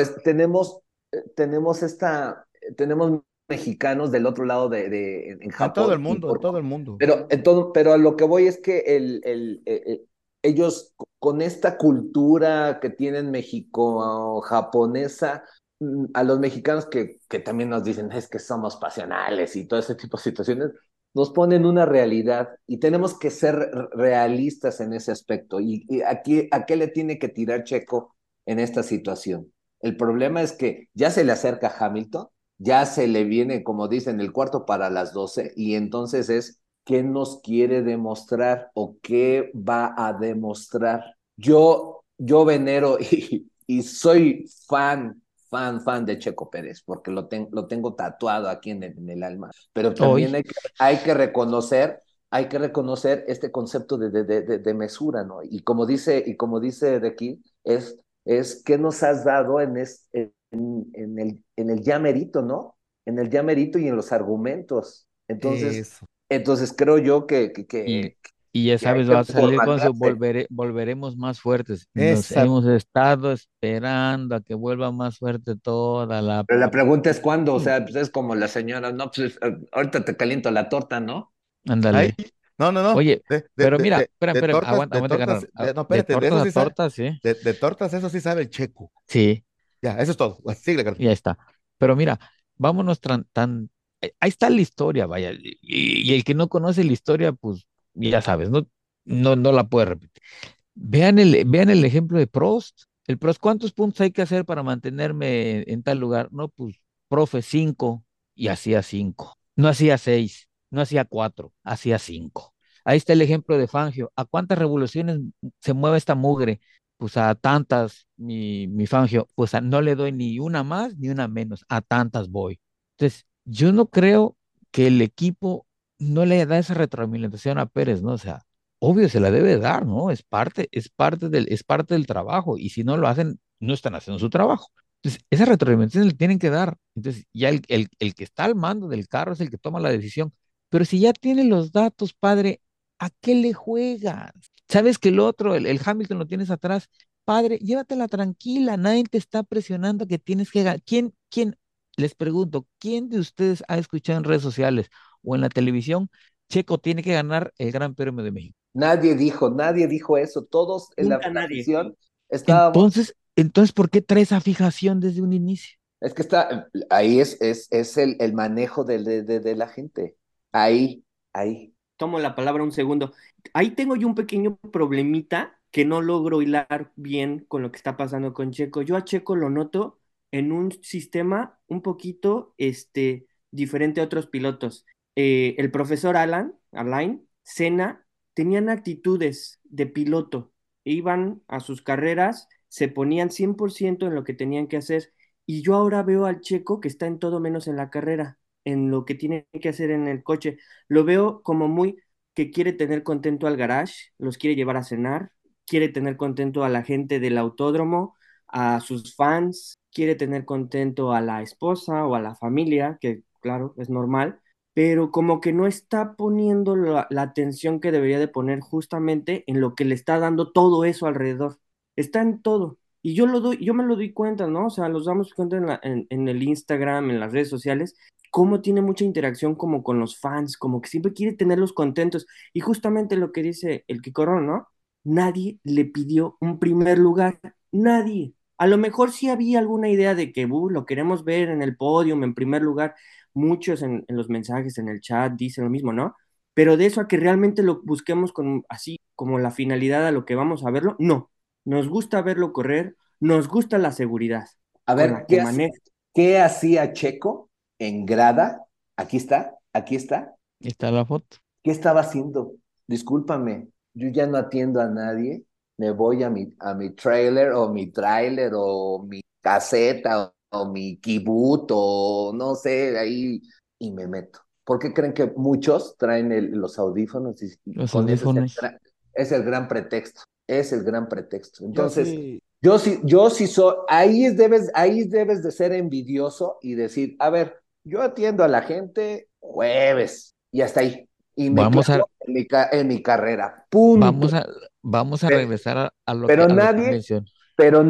Speaker 4: tenemos mexicanos del otro lado en
Speaker 5: en todo
Speaker 4: Japón,
Speaker 5: el mundo, en todo el mundo.
Speaker 4: pero a lo que voy es que ellos con esta cultura que tienen México japonesa, a los mexicanos que también nos dicen es que somos pasionales y todo ese tipo de situaciones, nos ponen una realidad y tenemos que ser realistas en ese aspecto. Y aquí, ¿a qué le tiene que tirar Checo en esta situación? El problema es que ya se le acerca Hamilton, ya se le viene, como dicen, el cuarto para las 12 y entonces es qué nos quiere demostrar o qué va a demostrar. Yo yo venero y soy fan de Checo Pérez, porque lo tengo tatuado aquí en el alma. Pero también
Speaker 3: Hoy,
Speaker 4: hay que reconocer este concepto de mesura, ¿no? Y como dice de aquí, es qué nos has dado en el ya merito, ¿no? En el ya merito y en los argumentos. Entonces,
Speaker 5: Eso.
Speaker 4: entonces creo yo que, que,
Speaker 3: y,
Speaker 4: que,
Speaker 3: y ya
Speaker 4: que hay
Speaker 3: sabes,
Speaker 4: que
Speaker 3: va a salir con su
Speaker 4: formatearse.
Speaker 3: volveremos más fuertes. Nos
Speaker 5: Esa,
Speaker 3: hemos estado esperando a que vuelva más fuerte toda la...
Speaker 4: Pero la pregunta es cuándo, o sea, pues es como la señora, no, pues ahorita te caliento la torta, ¿no?
Speaker 5: ay,
Speaker 3: Ándale.
Speaker 5: no, no, no,
Speaker 3: Oye, pero mira, espera,
Speaker 5: de
Speaker 3: espera,
Speaker 5: tortas,
Speaker 3: aguanta, aguanta, carnal.
Speaker 5: no,
Speaker 3: De
Speaker 5: espérate, de
Speaker 3: tortas
Speaker 5: eso
Speaker 3: a
Speaker 5: sí sabe,
Speaker 3: tortas, sí.
Speaker 5: de tortas, eso sí sabe el Checo.
Speaker 3: Sí,
Speaker 5: Ya, eso es todo. Sigue, carnal.
Speaker 3: ya está. Pero mira, vámonos ahí está la historia, vaya. Y el que no conoce la historia, pues ya sabes, no la puede repetir. Vean el ejemplo de Prost. El Prost, ¿cuántos puntos hay que hacer para mantenerme en tal lugar? No, pues, profe, 5, y hacía 5. No hacía 6, no hacía 4, hacía 5. Ahí está el ejemplo de Fangio. ¿A cuántas revoluciones se mueve esta mugre? Pues a tantas, mi Fangio. Pues no le doy ni una más ni una menos. A tantas voy. Entonces, yo no creo que el equipo no le da esa retroalimentación a Pérez, ¿no? O sea, obvio se la debe dar, ¿no? Es parte del trabajo, y si no lo hacen, no están haciendo su trabajo. Entonces, esa retroalimentación le tienen que dar. Entonces, ya el que está al mando del carro es el que toma la decisión. Pero si ya tiene los datos, padre, ¿a qué le juegas? Sabes que el otro, el Hamilton lo tienes atrás. Padre, llévatela tranquila, nadie te está presionando que tienes que ganar. Les pregunto, ¿quién de ustedes ha escuchado en redes sociales o en la televisión? Checo tiene que ganar el Gran Premio de México.
Speaker 4: Nadie dijo eso. Todos en la,
Speaker 6: Nunca
Speaker 4: la
Speaker 6: nadie.
Speaker 4: afición estábamos,
Speaker 3: Entonces, ¿por qué trae esa fijación desde un inicio?
Speaker 4: es que ahí es el manejo de la gente. Ahí.
Speaker 6: Tomo la palabra un segundo. Ahí tengo yo un pequeño problemita que no logro hilar bien con lo que está pasando con Checo. Yo a Checo lo noto en un sistema un poquito diferente a otros pilotos. El profesor Alain, Senna, tenían actitudes de piloto. Iban a sus carreras, se ponían 100% en lo que tenían que hacer. Y yo ahora veo al Checo que está en todo menos en la carrera, en lo que tiene que hacer en el coche. Lo veo como muy que quiere tener contento al garage, los quiere llevar a cenar, quiere tener contento a la gente del autódromo, a sus fans, quiere tener contento a la esposa o a la familia, que claro, es normal, pero como que no está poniendo la atención que debería de poner justamente en lo que le está dando todo eso alrededor. Está en todo. Y yo me lo doy cuenta, ¿no? O sea, los damos cuenta en el Instagram, en las redes sociales, cómo tiene mucha interacción como con los fans, como que siempre quiere tenerlos contentos. Y justamente lo que dice el Kikorón, ¿no? Nadie le pidió un primer lugar, nadie. A lo mejor sí había alguna idea de que lo queremos ver en el podio, en primer lugar. Muchos en los mensajes, en el chat, dicen lo mismo, ¿no? Pero de eso a que realmente lo busquemos con, así como la finalidad a lo que vamos a verlo, no. Nos gusta verlo correr, nos gusta la seguridad
Speaker 4: A
Speaker 6: con
Speaker 4: ver,
Speaker 6: la que maneja.
Speaker 4: ¿qué hacía Checo en grada? Aquí está.
Speaker 3: Ahí está la foto.
Speaker 4: ¿Qué estaba haciendo? Discúlpame, yo ya no atiendo a nadie, me voy a mi trailer o mi caseta o mi kibut o no sé, ahí y me meto. ¿Por qué creen que muchos traen los audífonos y
Speaker 3: Los
Speaker 4: con eso
Speaker 3: audífonos.
Speaker 4: es el gran pretexto? Es el gran pretexto.
Speaker 5: Yo
Speaker 4: Entonces,
Speaker 5: sí,
Speaker 4: yo sí soy, ahí debes de ser envidioso y decir, a ver, yo atiendo a la gente jueves y hasta ahí y me
Speaker 3: Vamos a,
Speaker 4: clavo en mi carrera, punto.
Speaker 3: vamos a, vamos a
Speaker 4: Pe-
Speaker 3: regresar a lo que,
Speaker 4: Pero
Speaker 3: a lo que
Speaker 4: nadie,
Speaker 3: mencioné.
Speaker 4: pero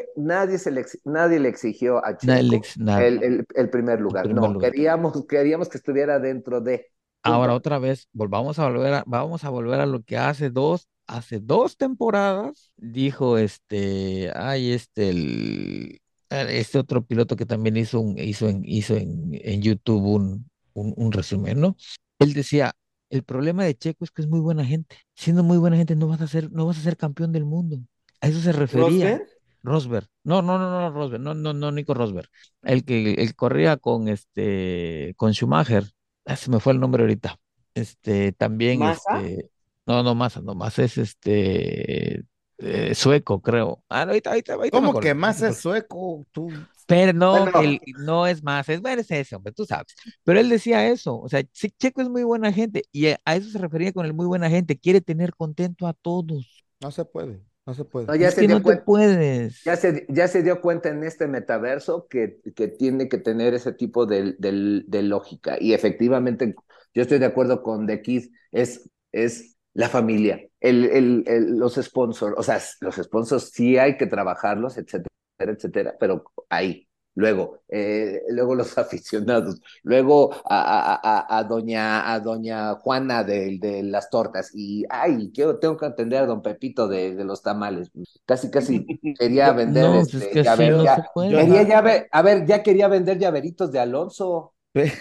Speaker 4: nadie le exigió a Checo
Speaker 3: Nada,
Speaker 4: el primer
Speaker 3: en
Speaker 4: lugar.
Speaker 3: primer
Speaker 4: No,
Speaker 3: lugar.
Speaker 4: queríamos que estuviera dentro de
Speaker 3: Ahora
Speaker 4: punto.
Speaker 3: otra vez, vamos a volver a lo que hace dos temporadas dijo este otro piloto que también hizo en YouTube un resumen, ¿no? Él decía, el problema de Checo es que es muy buena gente. Siendo muy buena gente no vas a ser campeón del mundo. A eso se refería
Speaker 6: Rosberg,
Speaker 3: Rosberg. No, no, no, no, Rosberg, no, no, no, Nico Rosberg. El que corría con Schumacher. Se me fue el nombre ahorita. También,
Speaker 6: Massa,
Speaker 3: no, no Massa, no Massa es Sueco, creo. Ah, no, ahorita me
Speaker 5: ¿Cómo
Speaker 3: acuerdo.
Speaker 5: que más es sueco? Tú.
Speaker 3: Pero no, que
Speaker 4: Bueno,
Speaker 3: no es más, bueno, es ese, hombre, tú sabes. Pero él decía eso, o sea, sí, Checo es muy buena gente y a eso se refería con el muy buena gente, quiere tener contento a todos.
Speaker 5: No se puede, no se puede.
Speaker 4: no,
Speaker 3: Pues
Speaker 4: ya
Speaker 3: es
Speaker 4: se
Speaker 3: que
Speaker 4: dio
Speaker 3: no te
Speaker 4: cuenta.
Speaker 3: puedes.
Speaker 4: Ya se dio cuenta en este metaverso que tiene que tener ese tipo de lógica. Y efectivamente, yo estoy de acuerdo con The Kid, es la familia, los sponsors, o sea, los sponsors sí hay que trabajarlos, etcétera, etcétera, pero ahí. Luego los aficionados, luego a doña Juana de las tortas, y ay, tengo que atender a don Pepito de los tamales. Casi quería
Speaker 5: Yo,
Speaker 4: vender
Speaker 3: No, pues es que así
Speaker 4: llave,
Speaker 3: no se
Speaker 5: yo
Speaker 3: puede.
Speaker 4: quería
Speaker 5: nada.
Speaker 4: llave, a ver, ya quería vender llaveritos de Alonso.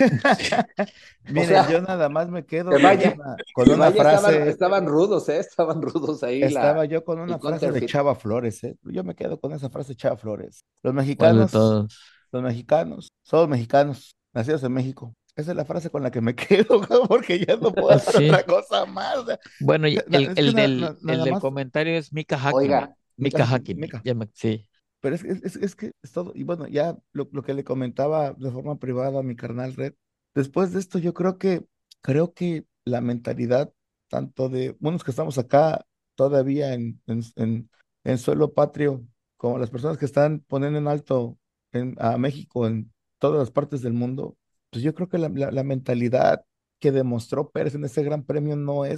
Speaker 4: O
Speaker 5: Miren, yo
Speaker 4: sea,
Speaker 5: nada más me
Speaker 4: que
Speaker 5: quedo
Speaker 4: vaya,
Speaker 5: con
Speaker 4: que
Speaker 5: una
Speaker 4: vaya,
Speaker 5: frase.
Speaker 4: estaban rudos, estaban rudos ahí
Speaker 5: Estaba yo con
Speaker 4: el
Speaker 5: una frase de
Speaker 4: counterfeit.
Speaker 5: Chava Flores, ¿eh? Yo me quedo con esa frase de Chava Flores.
Speaker 3: ¿Cuál de todos?
Speaker 5: Los mexicanos, somos mexicanos, nacidos en México. Esa es la frase con la que me quedo, cabrón, porque ya no puedo
Speaker 3: Pues
Speaker 5: hacer otra
Speaker 3: sí.
Speaker 5: cosa más. O sea,
Speaker 3: Bueno, y
Speaker 5: es que
Speaker 3: el
Speaker 5: nada
Speaker 3: del
Speaker 5: más,
Speaker 3: comentario es Mika Hakkinen.
Speaker 4: Oiga,
Speaker 5: Mica,
Speaker 3: Mika Hakkinen,
Speaker 5: Mica.
Speaker 3: sí.
Speaker 5: Pero es que es todo. Y bueno, ya lo que le comentaba de forma privada a mi carnal Red, después de esto yo creo que la mentalidad, tanto de unos que estamos acá todavía en suelo patrio, como las personas que están poniendo en alto a México en todas las partes del mundo, pues yo creo que la mentalidad que demostró Pérez en ese gran premio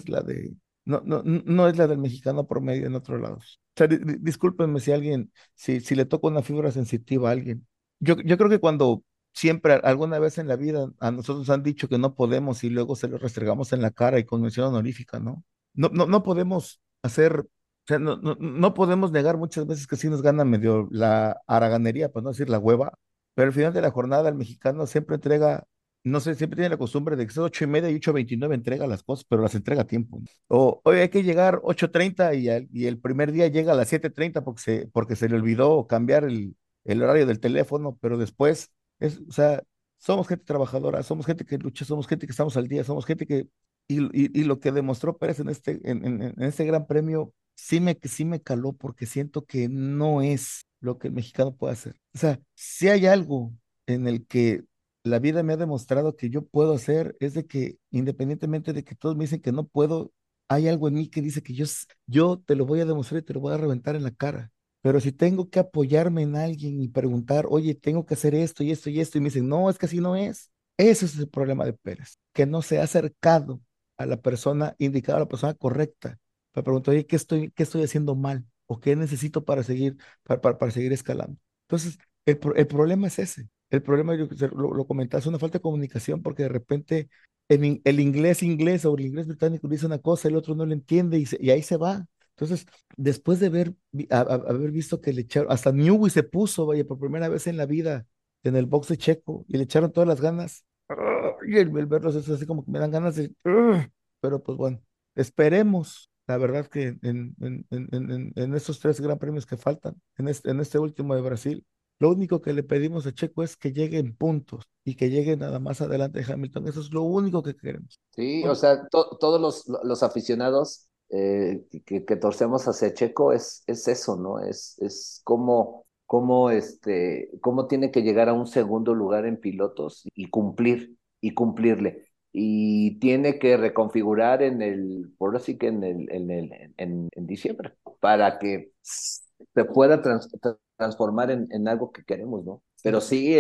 Speaker 5: no es la del mexicano promedio en otros lados. O sea, discúlpenme si alguien, si le toca una fibra sensitiva a alguien. Yo creo que cuando siempre, alguna vez en la vida, a nosotros han dicho que no podemos y luego se lo restregamos en la cara y con mención honorífica, ¿no? No podemos hacer, o sea, no podemos negar muchas veces que sí nos gana medio la haraganería, para no decir la hueva, pero al final de la jornada el mexicano siempre entrega, no sé, siempre tiene la costumbre de que es 8:30 y 8:29 entrega las cosas, pero las entrega a tiempo, ¿no? O hoy hay que llegar 8:30 y el primer día llega a las 7:30 porque se le olvidó cambiar el horario del teléfono, pero después, o sea, somos gente trabajadora, somos gente que lucha, somos gente que estamos al día, somos gente que, y lo que demostró Pérez en este gran premio, sí me caló porque siento que no es lo que el mexicano puede hacer. O sea, si hay algo en el que la vida me ha demostrado que yo puedo hacer, es de que independientemente de que todos me dicen que no puedo, hay algo en mí que dice que yo te lo voy a demostrar y te lo voy a reventar en la cara. Pero si tengo que apoyarme en alguien y preguntar, oye, tengo que hacer esto y esto y esto, y me dicen, no, es que así no es. Ese es el problema de Pérez, que no se ha acercado a la persona indicada, a la persona correcta, para preguntar, oye, qué estoy haciendo mal? ¿O qué necesito para seguir, para seguir escalando? Entonces, el problema es ese. El problema, yo lo comentaba, es una falta de comunicación porque de repente el inglés o el inglés británico dice una cosa, el otro no lo entiende y ahí se va. Entonces, después de haber visto que le echaron, hasta Newey se puso, vaya, por primera vez en la vida en el box de Checo y le echaron todas las ganas. Y el verlos es así como que me dan ganas de... Pero pues bueno, esperemos, la verdad que en estos tres gran premios que faltan, en este último de Brasil, lo único que le pedimos a Checo es que llegue en puntos y que llegue nada más adelante de Hamilton. Eso es lo único que queremos.
Speaker 4: sí, o sea, todos los aficionados que torcemos hacia Checo es eso, ¿no? Es cómo tiene que llegar a un segundo lugar en pilotos y cumplirle. Y tiene que reconfigurar por así que en diciembre, para que se pueda transformar en algo que queremos, ¿no? Pero
Speaker 5: Sí.
Speaker 4: sí,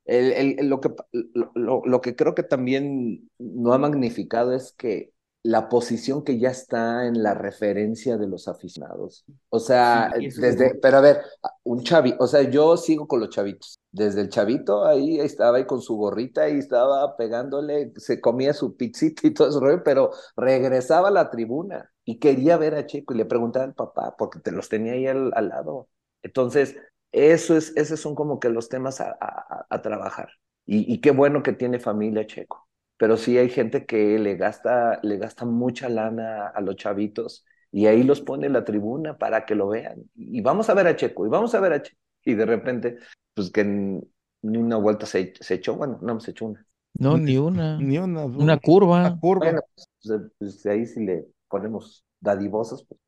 Speaker 4: lo que creo que también no ha magnificado es que la posición que ya está en la referencia de los aficionados. O sea,
Speaker 6: Sí, eso es
Speaker 4: pero a ver, un chavi, o sea, yo sigo con los chavitos. Desde el chavito ahí estaba ahí con su gorrita y estaba pegándole, se comía su pizzita y todo eso, pero regresaba a la tribuna y quería ver a Checo y le preguntaba al papá porque te los tenía ahí al lado. Entonces, esos son como que los temas a trabajar. Y qué bueno que tiene familia Checo. Pero sí hay gente que le gasta mucha lana a los chavitos y ahí los pone en la tribuna para que lo vean. Y vamos a ver a Checo, y vamos a ver a Checo. Y de repente, pues que ni una vuelta se echó, bueno, no se echó una.
Speaker 3: No, ni una.
Speaker 5: Ni
Speaker 3: Una
Speaker 5: una
Speaker 3: curva.
Speaker 5: curva.
Speaker 4: Bueno, pues ahí sí le ponemos dadivosos, pues,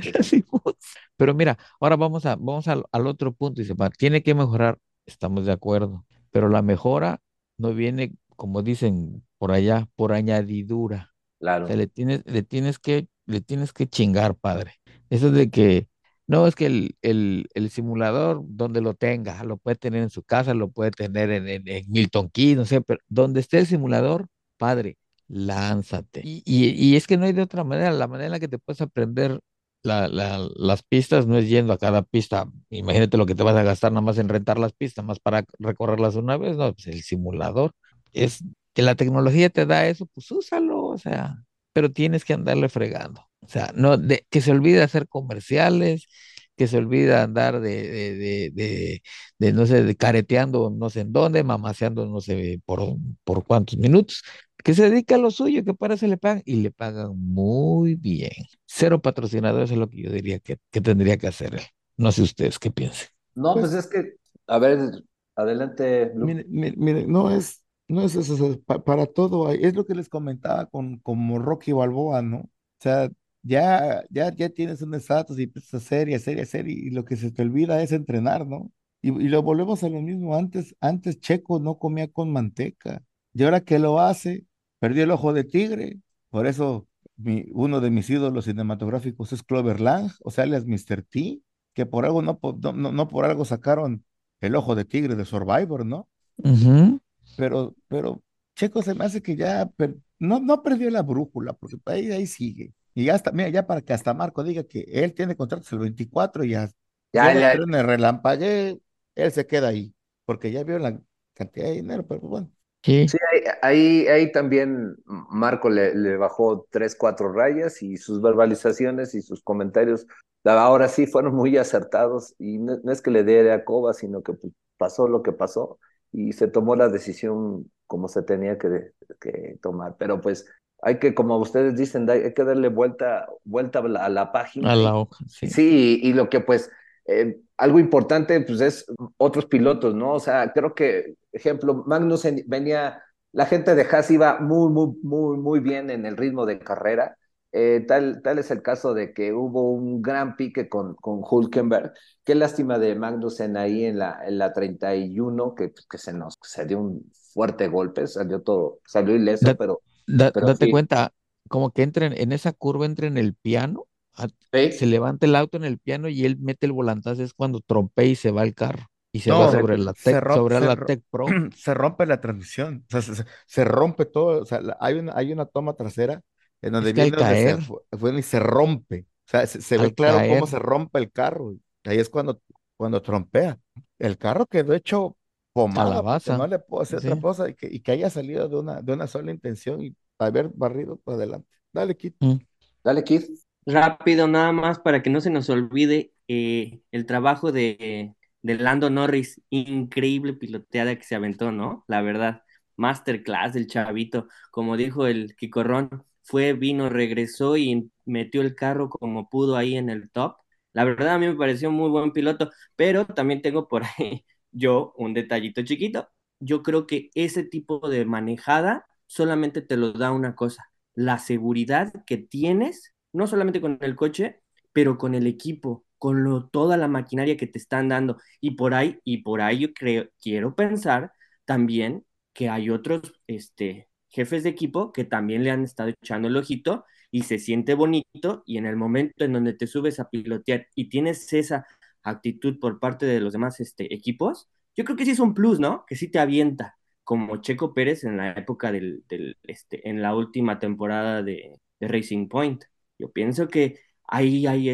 Speaker 3: Pero mira, ahora vamos al otro punto. Dice, tiene que mejorar, estamos de acuerdo, pero la mejora no viene, como dicen por allá, por añadidura. O sea,
Speaker 4: claro.
Speaker 3: le tienes que chingar, padre. Eso de que, no, es que el simulador, donde lo tenga, lo puede tener en su casa, lo puede tener en Milton Keynes, no sé, pero donde esté el simulador, padre, lánzate. Y es que no hay de otra manera. La manera en la que te puedes aprender las pistas no es yendo a cada pista. Imagínate lo que te vas a gastar nada más en rentar las pistas, más para recorrerlas una vez, no, pues el simulador. Es que la tecnología te da eso, pues úsalo, o sea, pero tienes que andarle fregando. O sea, no, que se olvide hacer comerciales, que se olvide andar no sé, de careteando no sé en dónde, mamaseando no sé por cuántos minutos, que se dedica a lo suyo, que para eso le pagan y le pagan muy bien. Cero patrocinadores es lo que yo diría que tendría que hacer él. No sé ustedes qué piensen.
Speaker 4: No, pues
Speaker 5: Pues,
Speaker 4: es que, a ver, adelante, Luke.
Speaker 5: mire, no es eso, o sea, para todo es lo que les comentaba como Rocky Balboa, ¿no? O sea, ya tienes un estatus y empiezas a hacer y hacer y hacer y lo que se te olvida es entrenar, ¿no? Y lo volvemos a lo mismo, antes Checo no comía con manteca y ahora que lo hace, perdió el ojo de tigre, por eso uno de mis ídolos cinematográficos es Clover Lang, o sea, alias Mr. T, que por algo no por algo sacaron el ojo de tigre de Survivor, ¿no?
Speaker 3: Ujú.
Speaker 5: Pero Checo se me hace que ya no perdió la brújula, porque ahí sigue. Y ya hasta, mira, ya para que hasta Marco diga que él tiene contratos el 24 y ya
Speaker 4: Ya,
Speaker 5: yo
Speaker 4: ya,
Speaker 5: estreno el relampagué, él se queda ahí, porque ya vio la cantidad de dinero, pero bueno.
Speaker 3: Sí.
Speaker 4: sí, ahí también Marco le bajó 3, 4 rayas y sus verbalizaciones y sus comentarios ahora sí fueron muy acertados y no es que le dé a coba, sino que pues, pasó lo que pasó y se tomó la decisión como se tenía que tomar. Pero pues hay que, como ustedes dicen, hay que darle vuelta a la
Speaker 3: A
Speaker 4: página
Speaker 3: la hoja, sí.
Speaker 4: sí, y lo que pues algo importante pues es otros pilotos, ¿no? O sea, creo que, ejemplo, Magnussen venía, la gente de Haas iba muy bien en el ritmo de carrera. Tal es el caso de que hubo un gran pique con Hülkenberg. Qué lástima de Magnussen ahí en la 31, que se dio un fuerte golpe, salió ileso,
Speaker 3: Da-
Speaker 4: pero
Speaker 3: date
Speaker 4: sí.
Speaker 3: cuenta, como que entra en esa curva, entra en el piano, se
Speaker 4: Sí,
Speaker 3: levanta el auto en el piano y él mete el volantazo, es cuando trompea y se va el carro y se va
Speaker 5: No,
Speaker 3: sobre sobre la Tech Pro.
Speaker 5: se rompe la transmisión, o sea, se rompe todo, o sea, hay una toma trasera en donde
Speaker 3: Es que al
Speaker 5: viene donde
Speaker 3: caer,
Speaker 5: y se rompe, o sea, se ve
Speaker 3: al
Speaker 5: claro cómo
Speaker 3: caer,
Speaker 5: se rompe el carro, y ahí es cuando trompea. El carro quedó hecho pomada porque no
Speaker 3: calabaza,
Speaker 5: le puedo hacer otra
Speaker 3: sí.
Speaker 5: cosa y que haya salido de una sola intención y haber barrido para adelante. Dale, Kit.
Speaker 3: Mm.
Speaker 4: dale, Keith.
Speaker 6: Rápido, nada más para que no se nos olvide el trabajo de Lando Norris, increíble piloteada que se aventó, ¿no? La verdad, masterclass del chavito, como dijo el Quicorrón, vino, regresó y metió el carro como pudo ahí en el top. La verdad, a mí me pareció muy buen piloto, pero también tengo por ahí yo un detallito chiquito. Yo creo que ese tipo de manejada solamente te lo da una cosa, la seguridad que tienes, no solamente con el coche, pero con el equipo, con toda la maquinaria que te están dando. Y por ahí yo quiero pensar también que hay otros jefes de equipo que también le han estado echando el ojito y se siente bonito y en el momento en donde te subes a pilotear y tienes esa actitud por parte de los demás equipos, yo creo que sí es un plus, ¿no? Que sí te avienta como Checo Pérez en la época en la última temporada de Racing Point. Yo pienso que ahí hay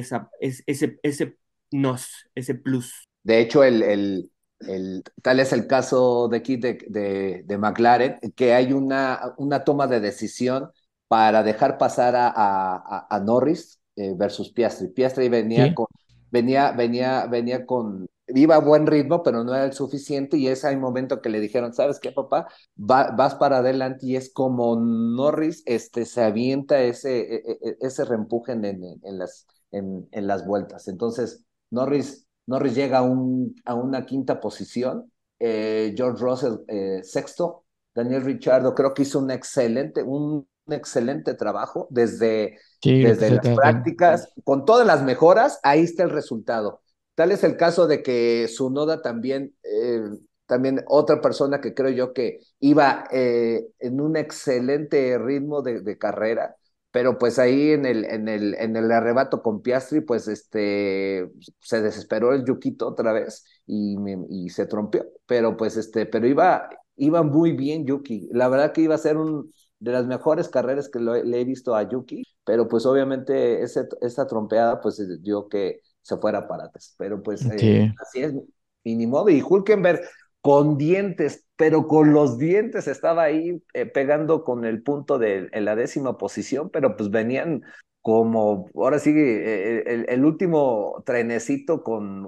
Speaker 6: ese plus.
Speaker 4: De hecho, tal es el caso de aquí de McLaren, que hay una toma de decisión para dejar pasar a Norris versus Piastri. Piastri
Speaker 3: Sí,
Speaker 4: iba a buen ritmo, pero no era el suficiente y es el momento que le dijeron, ¿sabes qué, papá? Vas para adelante y es como Norris se avienta ese reempuje en las vueltas. Entonces, Norris llega a una quinta posición, George Russell sexto, Daniel Ricciardo creo que hizo un excelente trabajo
Speaker 3: Sí, lo que
Speaker 4: desde
Speaker 3: sea
Speaker 4: las
Speaker 3: cada quien.
Speaker 4: prácticas, con todas las mejoras, ahí está el resultado. Tal es el caso de que Tsunoda también otra persona que creo yo que iba en un excelente ritmo de carrera, pero pues ahí en el arrebato con Piastri, pues se desesperó el Yuquito otra vez y se trompeó, pero pues pero iba muy bien Yuki. La verdad que iba a ser de las mejores carreras que le he visto a Yuki, pero pues obviamente esa trompeada pues dio que se fuera para atrás. Pero pues
Speaker 3: Sí.
Speaker 4: así es, y ni modo. Y Hulkenberg con dientes, pero con los dientes estaba ahí pegando con el punto en la 10ª posición, pero pues venían como, ahora sí, el último trenecito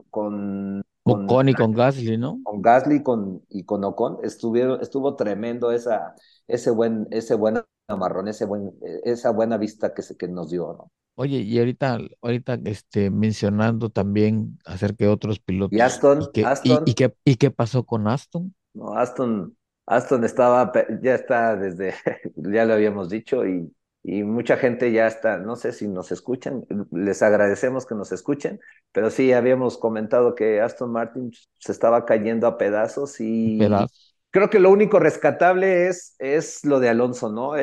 Speaker 4: con
Speaker 3: Ocon y con Gasly, ¿no?
Speaker 4: Gasly y con Ocon, estuvo tremendo ese buen amarrón, esa buena vista que nos dio, ¿no?
Speaker 3: Oye, y ahorita mencionando también acerca de otros
Speaker 4: Y
Speaker 3: pilotos, ¿y
Speaker 4: Aston,
Speaker 3: qué, y, y
Speaker 4: Aston,
Speaker 3: qué, y qué pasó con Aston?
Speaker 4: no, Aston ya está ya lo habíamos dicho, y mucha gente ya está, no sé si nos escuchan, les agradecemos que nos escuchen, pero sí habíamos comentado que Aston Martin se estaba cayendo a pedazos y
Speaker 3: Pedazo,
Speaker 4: creo que lo único rescatable es lo de Alonso, ¿no?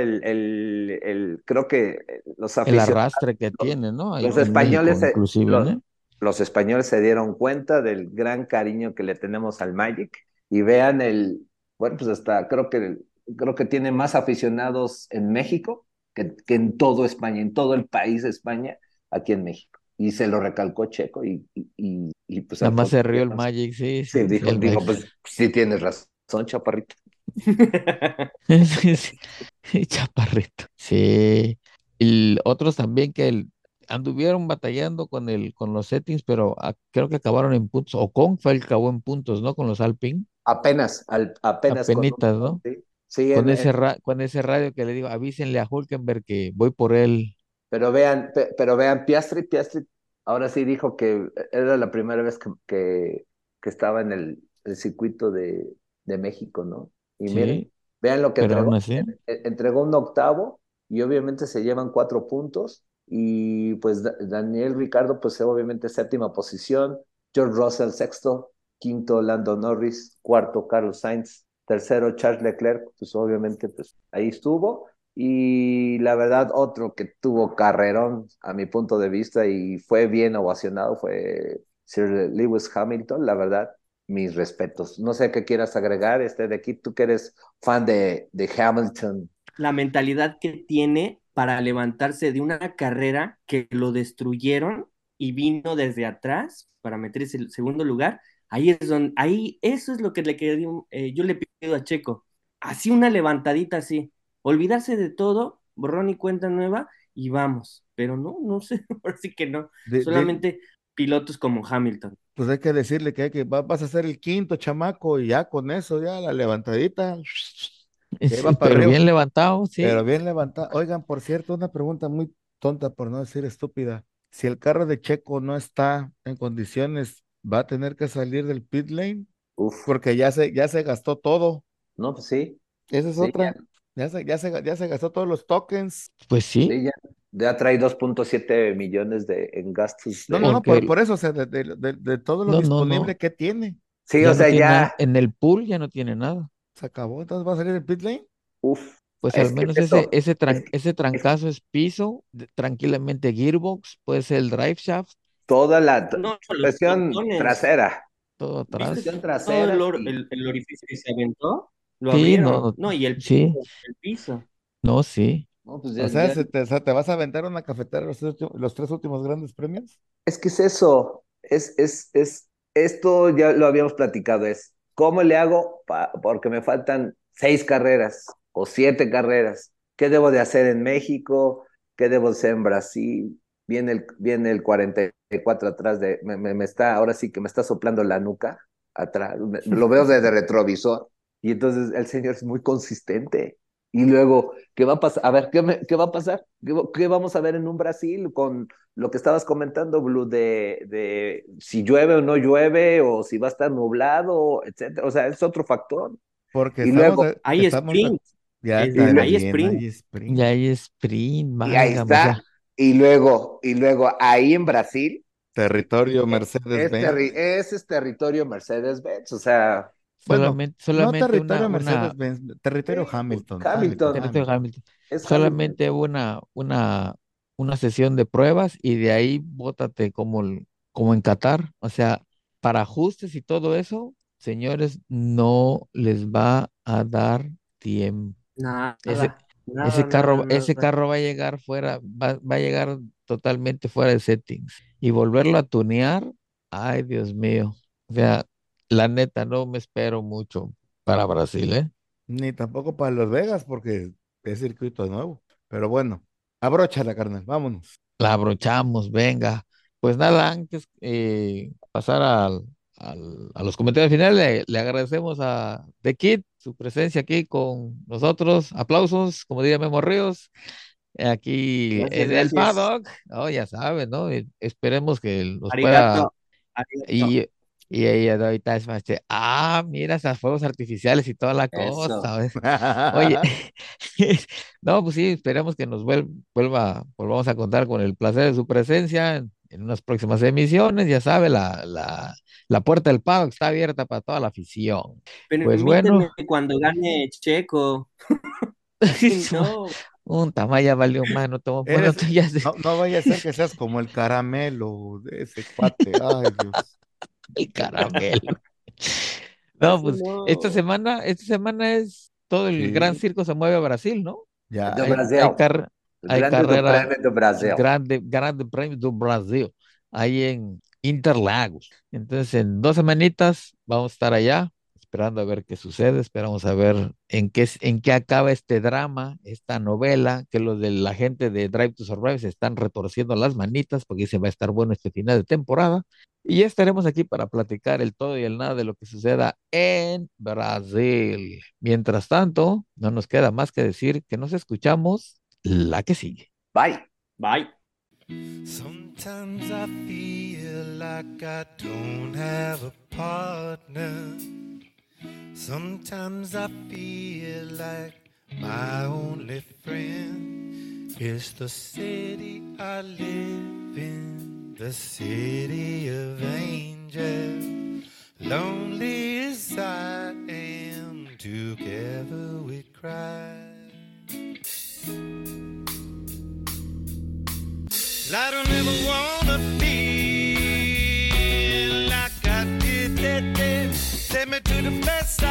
Speaker 4: Creo que los
Speaker 3: el
Speaker 4: aficionados,
Speaker 3: arrastre que tiene, ¿no?
Speaker 4: los
Speaker 3: En México,
Speaker 4: españoles,
Speaker 3: inclusive, ¿no?
Speaker 4: los españoles se dieron cuenta del gran cariño que le tenemos al Magic y vean bueno, pues hasta creo que tiene más aficionados en México que en todo España, en todo el país de España, aquí en México. Y se lo recalcó Checo pues
Speaker 3: Nada más
Speaker 4: Alfonso
Speaker 3: se rió el
Speaker 4: Llanos,
Speaker 3: Magic, sí,
Speaker 4: sí,
Speaker 3: sí, sí,
Speaker 4: dijo,
Speaker 3: el Magic.
Speaker 4: dijo, pues sí tienes razón, chaparrito.
Speaker 3: Sí, sí, chaparrito. Sí. Y otros también anduvieron batallando con los settings, pero creo que acabaron en puntos. Ocon fue el que acabó en puntos, ¿no? Con los Alpine.
Speaker 4: Apenas con un
Speaker 3: Apenitas, ¿no?
Speaker 4: sí, sí,
Speaker 3: Con ese radio que le digo, avísenle a Hulkenberg que voy por él.
Speaker 4: pero vean, Piastri ahora sí dijo que era la primera vez que estaba en el circuito de México, ¿no? Y miren,
Speaker 3: Sí,
Speaker 4: vean lo que
Speaker 3: pero aún
Speaker 4: entregó.
Speaker 3: así,
Speaker 4: Entregó un octavo y obviamente se llevan 4 puntos. Y pues Daniel Ricardo, pues obviamente séptima posición. George Russell sexto, quinto Lando Norris, cuarto Carlos Sainz, tercero Charles Leclerc, pues obviamente pues ahí estuvo. Y la verdad, otro que tuvo carrerón a mi punto de vista y fue bien ovacionado fue Sir Lewis Hamilton. La verdad, mis respetos. No sé qué quieras agregar de aquí, tú que eres fan de Hamilton.
Speaker 6: La mentalidad que tiene para levantarse de una carrera que lo destruyeron y vino desde atrás para meterse en el segundo lugar, ahí eso es lo que yo le pido a Checo, así una levantadita así, olvidarse de todo, borrón y cuenta nueva y vamos, pero no, no sé, ahora sí que no,
Speaker 5: De, de-
Speaker 6: solamente pilotos como Hamilton.
Speaker 5: pues hay que decirle que vas a ser el quinto chamaco y ya con eso, ya la levantadita, que va
Speaker 3: sí,
Speaker 5: para
Speaker 3: pero
Speaker 5: arriba,
Speaker 3: bien levantado,
Speaker 5: pero
Speaker 3: sí.
Speaker 5: bien levantada. Oigan, por cierto, una pregunta muy tonta, por no decir estúpida. Si el carro de Checo no está en condiciones, ¿va a tener que salir del pit lane?
Speaker 4: Uf,
Speaker 5: Porque ya se gastó todo.
Speaker 4: no, pues sí,
Speaker 5: Esa es
Speaker 4: sí, ya,
Speaker 5: otra. Ya se gastó todos los tokens.
Speaker 3: Pues sí,
Speaker 4: sí, ya trae 2.7 millones en gastos
Speaker 5: No, no, no,
Speaker 3: porque
Speaker 5: por eso, o sea, de todo lo
Speaker 3: no, no, no,
Speaker 5: disponible que tiene,
Speaker 4: Sí, o
Speaker 3: ya no
Speaker 4: sea,
Speaker 3: tiene nada,
Speaker 4: ya,
Speaker 3: en el pool ya no tiene nada.
Speaker 5: se acabó, entonces va a salir del pit lane.
Speaker 4: uf,
Speaker 3: Pues al
Speaker 4: es que
Speaker 3: menos ese,
Speaker 4: eso,
Speaker 3: ese,
Speaker 4: es
Speaker 3: tran-
Speaker 4: que
Speaker 3: ese
Speaker 4: es
Speaker 3: trancazo es piso, tranquilamente gearbox, puede ser el drive shaft,
Speaker 4: toda la
Speaker 6: No, los
Speaker 4: suspensión
Speaker 6: botones.
Speaker 4: trasera,
Speaker 3: todo
Speaker 6: ¿Viste
Speaker 3: atrás.
Speaker 4: suspensión
Speaker 6: todo
Speaker 4: trasera y,
Speaker 6: el orificio que se aventó? Lo
Speaker 3: Sí,
Speaker 6: abrieron.
Speaker 3: no,
Speaker 6: No, y
Speaker 3: sí,
Speaker 6: el piso.
Speaker 3: no, sí.
Speaker 4: no, pues
Speaker 5: O sea, o sea, ¿te vas a aventar una cafetera los tres últimos grandes premios?
Speaker 4: es que es eso, esto ya lo habíamos platicado, ¿cómo le hago porque me faltan 6 carreras o 7 carreras? ¿Qué debo de hacer en México? ¿Qué debo de hacer en Brasil? Viene el 44 atrás ahora sí que me está soplando la nuca atrás, lo veo desde retrovisor y entonces el señor es muy consistente. Y luego, ¿qué va a pasar? A ver, ¿qué va a pasar? ¿Qué vamos a ver en un Brasil con lo que estabas comentando, Blue, de si llueve o no llueve, o si va a estar nublado, etcétera? O sea, es otro factor.
Speaker 5: Porque
Speaker 4: Y luego,
Speaker 6: Hay
Speaker 5: estamos
Speaker 6: sprint.
Speaker 5: ya
Speaker 6: Y
Speaker 5: también
Speaker 6: hay sprint.
Speaker 5: hay sprint.
Speaker 3: Y hay sprint,
Speaker 4: y ahí
Speaker 3: válgame, o sea,
Speaker 4: está. Y luego ahí en Brasil,
Speaker 5: Territorio
Speaker 4: ese
Speaker 5: Mercedes-Benz.
Speaker 4: es territorio Mercedes-Benz, o sea,
Speaker 5: Bueno, no
Speaker 3: solamente
Speaker 5: territorio Mercedes-Benz, territorio Hamilton.
Speaker 4: Hamilton
Speaker 3: territorio Hamilton,
Speaker 4: es Hamilton.
Speaker 3: solamente una sesión de pruebas y de ahí bótate como en Qatar, o sea, para ajustes y todo eso, señores, no les va a dar tiempo. Ese,
Speaker 6: Nada, nada, nada,
Speaker 3: ese
Speaker 6: nada.
Speaker 3: carro va a llegar fuera, va a llegar totalmente fuera de settings y volverlo a tunear, ay, Dios mío. O sea, la neta, no me espero mucho para Brasil, ¿eh?
Speaker 5: Ni tampoco para Las Vegas, porque es circuito nuevo. Pero bueno, abróchala, carnal, vámonos.
Speaker 3: La abrochamos, venga. Pues nada, antes pasar a los comentarios finales, le agradecemos a The Kid su presencia aquí con nosotros. Aplausos, como diría Memo Ríos, aquí
Speaker 6: Gracias,
Speaker 3: en el
Speaker 6: gracias.
Speaker 3: paddock. Oh, ya saben, ¿no? Y esperemos que nos pueda.
Speaker 6: Arigato. Arigato.
Speaker 3: Y ella ahorita es más, mira, esas fuegos artificiales y toda la cosa,
Speaker 4: Eso.
Speaker 3: ¿sabes? Oye, no, pues sí, esperemos que nos volvamos a contar con el placer de su presencia en unas próximas emisiones. Ya sabe, la puerta del paddock está abierta para toda la afición. Pues bueno,
Speaker 6: Permíteme cuando gane Checo. Ay, no.
Speaker 3: un tamaya valió más, no tomo, bueno,
Speaker 5: Eres,
Speaker 3: tú ya sé,
Speaker 5: no vaya a ser que seas como el caramelo de ese cuate. Ay, Dios.
Speaker 3: el caramelo. No,
Speaker 6: Así
Speaker 3: pues
Speaker 6: no.
Speaker 3: esta semana es todo el gran
Speaker 5: Sí,
Speaker 3: circo se mueve a Brasil, ¿no?
Speaker 5: ya.
Speaker 4: Do
Speaker 3: Hay,
Speaker 4: Brasil,
Speaker 3: hay, car-
Speaker 4: el
Speaker 3: hay
Speaker 4: Grande do
Speaker 3: carrera
Speaker 4: Prêmio do Brasil.
Speaker 3: grande premio do Brasil, ahí en Interlagos. Entonces, en 2 semanitas vamos a estar allá, esperando a ver qué sucede, esperamos a ver en qué acaba este drama, esta novela, que los de la gente de Drive to Survive se están retorciendo las manitas, porque se va a estar bueno este final de temporada. Y ya estaremos aquí para platicar el todo y el nada de lo que suceda en Brasil. Mientras tanto, no nos queda más que decir que nos escuchamos la que sigue.
Speaker 4: Bye.
Speaker 6: Bye.
Speaker 7: Sometimes I feel like I don't have a partner. Sometimes I feel like my only friend is the city I live in, the city of angels. Lonely as I am, together we cry. I don't ever wanna feel like I did that day. Take me to the best side.